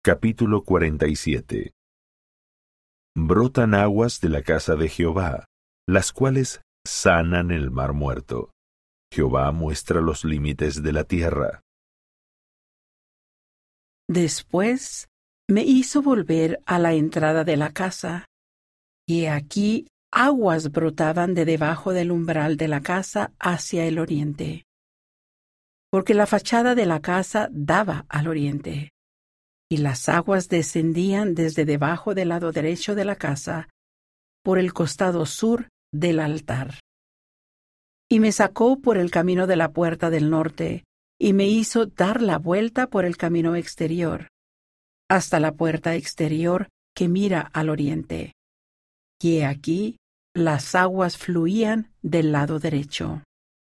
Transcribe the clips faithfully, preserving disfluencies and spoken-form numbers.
Capítulo cuarenta y siete. Brotan aguas de la casa de Jehová, las cuales sanan el mar muerto. Jehová muestra los límites de la tierra. Después me hizo volver a la entrada de la casa, y aquí aguas brotaban de debajo del umbral de la casa hacia el oriente, porque la fachada de la casa daba al oriente, y las aguas descendían desde debajo del lado derecho de la casa, por el costado sur del altar. Y me sacó por el camino de la puerta del norte, y me hizo dar la vuelta por el camino exterior, hasta la puerta exterior que mira al oriente. Y he aquí, las aguas fluían del lado derecho.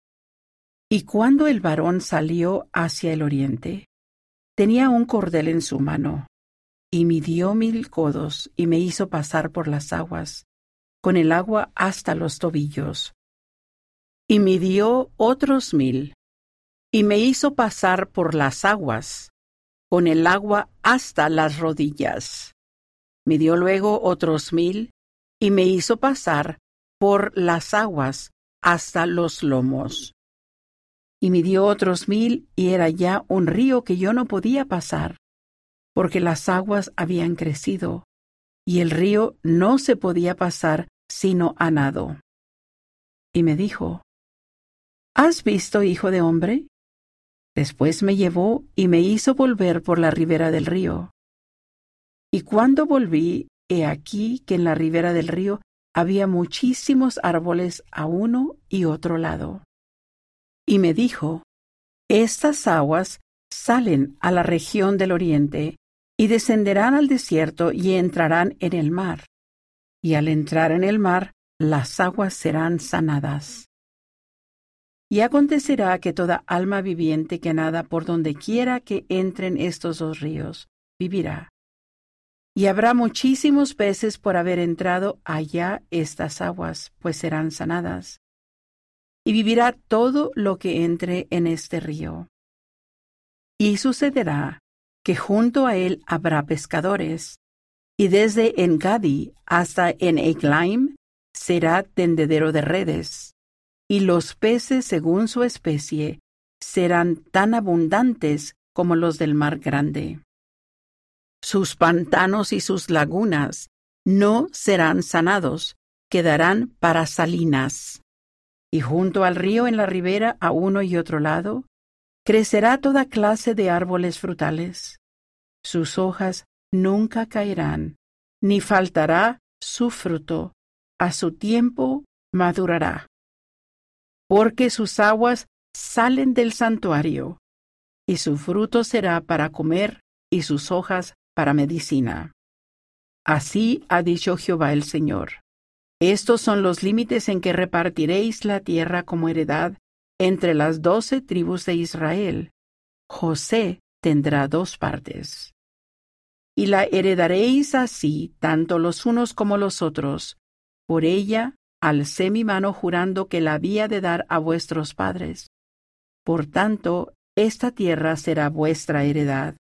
Y cuando el varón salió hacia el oriente, tenía un cordel en su mano, y midió mil codos, y me hizo pasar por las aguas, con el agua hasta los tobillos. Y midió otros mil, y me hizo pasar por las aguas, con el agua hasta las rodillas. Midió luego otros mil, y me hizo pasar por las aguas hasta los lomos. Y midió otros mil, y era ya un río que yo no podía pasar, porque las aguas habían crecido, y el río no se podía pasar sino a nado. Y me dijo: ¿Has visto, hijo de hombre? Después me llevó y me hizo volver por la ribera del río. Y cuando volví, he aquí que en la ribera del río había muchísimos árboles a uno y otro lado. Y me dijo: Estas aguas salen a la región del oriente, y descenderán al desierto y entrarán en el mar. Y al entrar en el mar, las aguas serán sanadas. Y acontecerá que toda alma viviente que nada por donde quiera que entren estos dos ríos, vivirá. Y habrá muchísimos peces por haber entrado allá estas aguas, pues serán sanadas. Y vivirá todo lo que entre en este río. Y sucederá que junto a él habrá pescadores, y desde En-Gadi hasta en Eglaim será tendedero de redes, y los peces según su especie serán tan abundantes como los del mar grande. Sus pantanos y sus lagunas no serán sanados, quedarán para salinas. Y junto al río en la ribera a uno y otro lado, crecerá toda clase de árboles frutales. Sus hojas nunca caerán, ni faltará su fruto. A su tiempo madurará. Porque sus aguas salen del santuario, y su fruto será para comer, y sus hojas para medicina. Así ha dicho Jehová el Señor. Estos son los límites en que repartiréis la tierra como heredad entre las doce tribus de Israel. José tendrá dos partes. Y la heredaréis así, tanto los unos como los otros. Por ella alcé mi mano jurando que la había de dar a vuestros padres. Por tanto, esta tierra será vuestra heredad.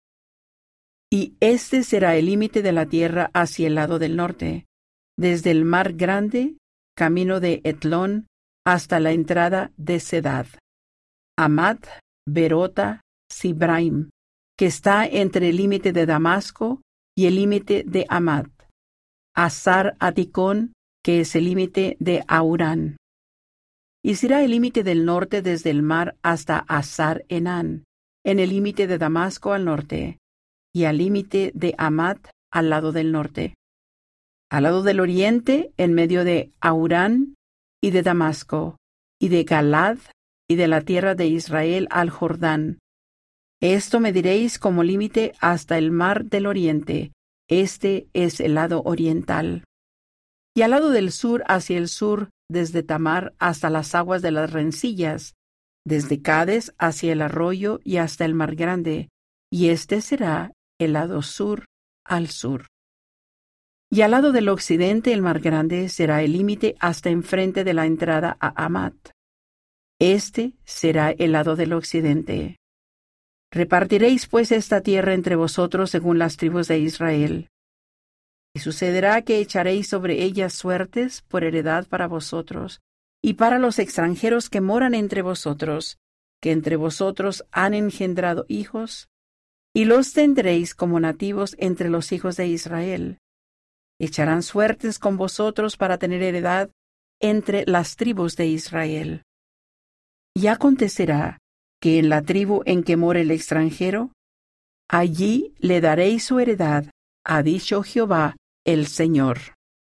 Y este será el límite de la tierra hacia el lado del norte, desde el mar grande, camino de Etlón, hasta la entrada de Sedad. Amat, Berota, Sibraim, que está entre el límite de Damasco y el límite de Amat. Azar Aticón, que es el límite de Aurán. Y será el límite del norte desde el mar hasta Azar Enán, en el límite de Damasco al norte, y al límite de Amat al lado del norte. Al lado del oriente, en medio de Aurán y de Damasco, y de Galad, y de la tierra de Israel al Jordán. Esto mediréis como límite hasta el mar del oriente. Este es el lado oriental. Y al lado del sur, hacia el sur, desde Tamar hasta las aguas de las rencillas, desde Cades hacia el arroyo y hasta el mar grande, y este será el lado sur al sur. Y al lado del occidente el mar grande será el límite hasta enfrente de la entrada a Amat. Este será el lado del occidente. Repartiréis pues esta tierra entre vosotros según las tribus de Israel. Y sucederá que echaréis sobre ellas suertes por heredad para vosotros, y para los extranjeros que moran entre vosotros, que entre vosotros han engendrado hijos, y los tendréis como nativos entre los hijos de Israel. Echarán suertes con vosotros para tener heredad entre las tribus de Israel. Y acontecerá que en la tribu en que more el extranjero, allí le daréis su heredad, ha dicho Jehová el Señor.